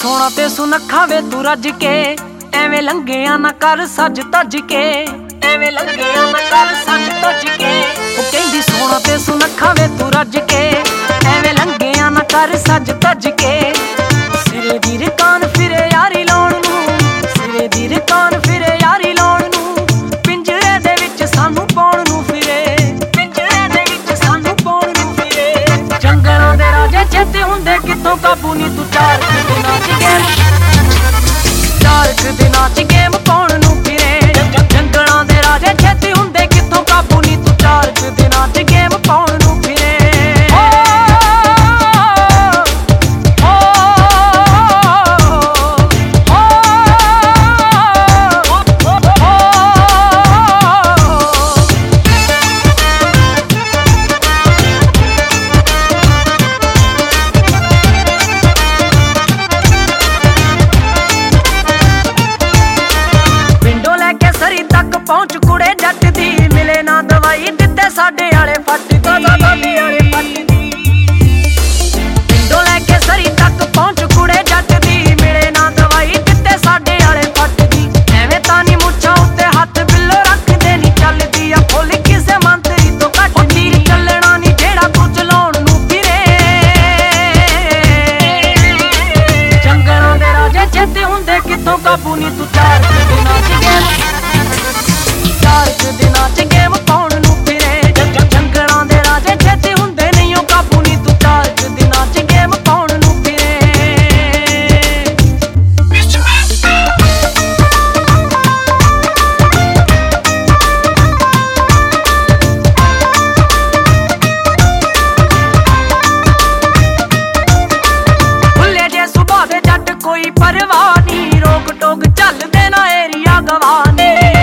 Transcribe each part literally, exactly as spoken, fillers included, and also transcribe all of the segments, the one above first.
ਸੋਹਣਾ ਤੇ ਸੁਨੱਖਾ ਵੇ ਤੂੰ ਰੱਜ ਕੇ, ਐਵੇਂ ਲੰਘਿਆ ਨਾ ਕਰ ਸੱਜ ਤੱਜ ਕੇ, ਐਵੇਂ ਲੰਘਿਆ ਨਾ ਕਰ ਸੱਜ ਤੱਜ ਕੇ। ਉਹ ਕਹਿੰਦੀ ਸੋਹਣਾ ਤੇ ਸੁਨੱਖਾ ਵੇ ਤੂੰ ਰੱਜ ਕੇ, ਐਵੇਂ ਲੰਘਿਆ ਨਾ ਕਰ ਸੱਜ ਤੱਜ ਕੇ। ਸਿਰੇ ਦੀ ਰਕਾਨ ਫਿਰੇ ਯਾਰੀ ਲਾਉਣ ਨੂੰ, ਸਿਰੇ ਦੀ ਰਕਾਨ ਫਿਰੇ ਯਾਰੀ ਲਾਉਣ ਨੂੰ, ਪਿੰਜਰੇ ਦੇ ਵਿੱਚ ਸਾਨੂੰ ਪਾਉਣ ਨੂੰ ਫਿਰੇ, ਪਿੰਜਰੇ ਦੇ ਵਿੱਚ ਸਾਨੂੰ ਪਾਉਣ ਨੂੰ ਫਿਰੇ। ਜੰਗਲਾਂ ਦੇ ਰਾਜੇ ਛੇਤੀ ਹੁੰਦੇ ਕਿੱਥੋਂ ਕਾਬੂ ਨੀ ਤੂੰ ਚਾਰ ਦਿਨਾਂ ਚ ਗੇਮ, ਚਾਰ ਕੁ ਦਿਨਾਂ ਚ ਗੇਮ ਪਾਉਣ ਨੂੰ ਫਿਰੇ। ਜੰਗਲਾਂ ਦੇ ਰਾਜੇ ਛੇਤੀ ਹੁੰਦੇ ਕਿੱਥੋਂ ਕਾਬੂ ਨੀ ਤੂੰ ਚਾਰ ਕੁ ਦਿਨਾਂ ਚ ਗੇਮ ਪਾਉਣ ਨੂੰ ਫਿਰੇ। ਪਹੁੰਚ ਕੁੜੇ ਜੱਟ ਦੀ, ਮਿਲੇ ਨਾ ਦਵਾਈ ਦਿੱਤੇ ਸਾਡੇ ਆਲੇ ਫੱਟ ਦੀ, ਪਿੰਡੋਂ ਲੈ ਕੇ ਸਰੀ ਤੱਕ ਪਹੁੰਚ ਕੁੜੇ ਜੱਟ ਦੀ, ਮਿਲੇ ਨਾ ਦਵਾਈ ਦਿੱਤੇ ਸਾਡੇ ਆਲੇ ਫੱਟ ਦੀ। ਐਵੇਂ ਤਾਂ ਨੀ ਮੁੱਛਾਂ ਉੱਤੇ ਹੱਥ ਬਿੱਲੋ ਰੱਖਦੇ ਨੀ, ਚੱਲਦੀ ਆ ਫੁੱਲ ਕਿਸੇ ਮੰਤਰੀ ਤੋਂ ਘੱਟ। ਤੀਰ ਚੱਲਣਾ ਨੀ ਜਿਹੜਾ ਤੂੰ ਚਲਾਉਣ ਨੂੰ ਫਿਰੇ। ਜੰਗਲਾਂ ਦੇ ਰਾਜੇ ਛੇਤੀ ਹੁੰਦੇ ਕਿੱਥੋਂ ਕਾਬੂ ਨੀ ਤੂੰ ਚਾਰ ਦਿਨਾਂ ਚ ਗੇਮ, ਚਾਰ ਕੁ ਦਿਨਾਂ ਚ ਗੇਮ ਪਾਉਣ ਨੂੰ ਫਿਰੇ। ਜੰਗਲਾਂ ਦੇ ਰਾਜੇ ਛੇਤੀ ਹੁੰਦੇ ਨਹੀਂ ਉਹ ਕਾਬੂ ਨੀ ਤੂੰ ਚਾਰ ਕੁ ਦਿਨਾਂ ਚ ਗੇਮ ਪਾਉਣ ਨੂੰ ਫਿਰੇ। ਭੁੱਲੇ ਜੇ ਸੁਭਾਅ ਦੇ ਜੱਟ ਕੋਈ ਪਰਵਾਹ ਨੀ, ਰੋਕ ਟੋਕ ਚੱਲਦੇ ਨਾ ਏਰੀਆ ਗਵਾਨੀ।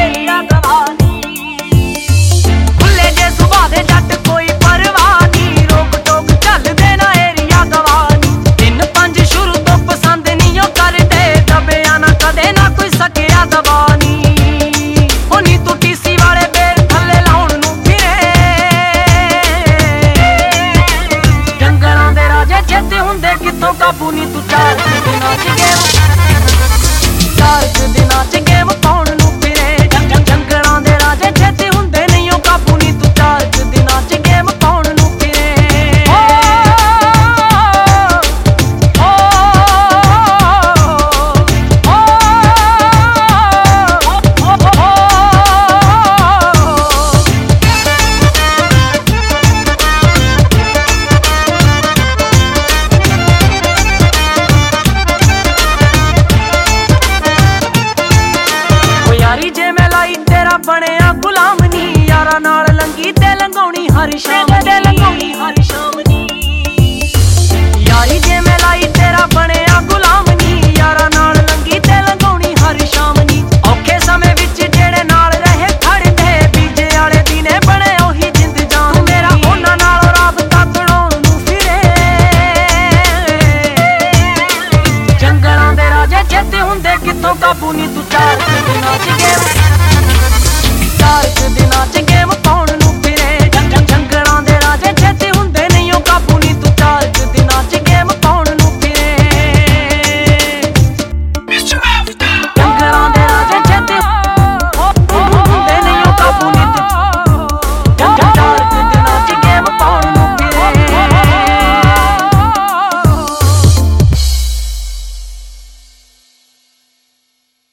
ਕਿੱਥੋਂ ਕਾਬੂ ਨੀ ਤੂੰ ਚਾਰ ਦਿਨਾਂ ਚ ਗੇਮ, ਚਾਰ ਕੁ ਦਿਨਾਂ ਚ ਗੇਮ ਪਾਉਣ ਨੂੰ ਫਿਰੇ। ਜੰਗਲਾਂ ਦੇ ਰਾਜੇ ਛੇਤੀ ਹੁੰਦੇ ਨਹੀਂ ਉਹ ਕਾਬੂ ਨੀ ਤੂੰ ਚਾਰ ਕੁ ਦਿਨਾਂ ਚ ਗੇਮ ਪਾਉਣ ਨੂੰ ਫਿਰੇ। ਜੇ ਮੈਂ ਲਾਈ ਤੇਰਾ ਬਣਿਆ ਗੁਲਾਮ ਨੀ, ਯਾਰਾਂ ਨਾਲ ਲੰਗੀ ਤੇ ਲੰਘਾਉਣੀ ਹਰ ਸ਼ਾਮ, ਤੇ ਲੰਘਾਉਣੀ ਹਰ ਸ਼ਾਮ ਨੀ। ਯਾਰੀ ਜੇ ਮੈਂ ਲਾਈ ਤੇਰਾ ਬਣਿਆ ਗੁਲਾਮ ਨੀ, ਯਾਰਾਂ ਨਾਲ ਲੰਗੀ ਤੇ ਲੰਘਾਉਣੀ ਹਰ ਸ਼ਾਮ ਨੀ। ਔਖੇ ਸਮੇਂ ਵਿੱਚ ਜਿਹੜੇ ਨਾਲ ਰਹੇ ਖੜਦੇ, ਬੀਜੇ ਵਾਲੇ ਦਿਨੇ ਬਣੇ ਉਹੀ ਜਿੰਦ ਜਾਨ। ਮੇਰਾ ਉਹਨਾਂ ਨਾਲ ਰਾਬਤਾ ਤੜਾਉਣ ਨੂੰ ਫਿਰੇ। ਜੰਗਲਾਂ ਦੇ ਰਾਜੇ ਛੇਤੀ ਹੁੰਦੇ ਕਿੱਥੋਂ ਕਾਬੂ ਨੀ ਤੂੰ ਚਾਰ ਦਿਨਾਂ ਚ ਗਏ।